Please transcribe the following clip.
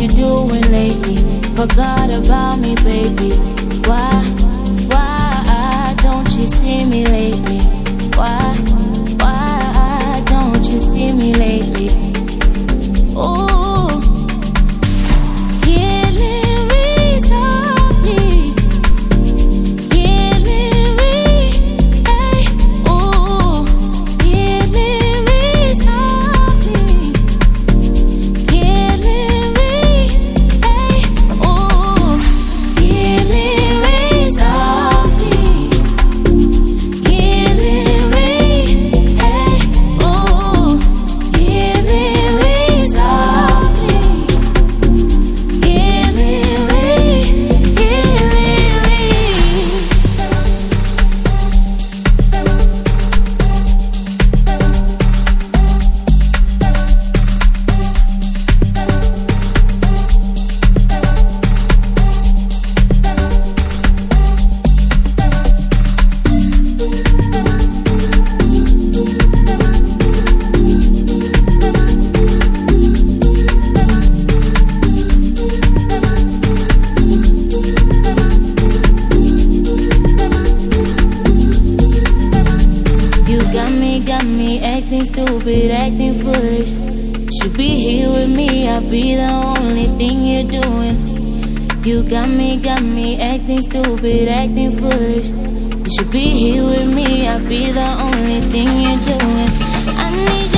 you doing lately? Forgot about me, baby. Why don't you see me lately? Why don't you see me lately? Ooh, killing me softly, killing me, hey. Ooh, killing me softly, killing me, hey. Ooh, killing me softly, killing me, hey. Ooh, killing me softly, killing me, killing me. You got me acting stupid, acting foolish. Should be here with me, I'll be the only thing you're doing. You got me acting stupid, acting foolish. You should be here with me, I'll be the only thing you're doing. I need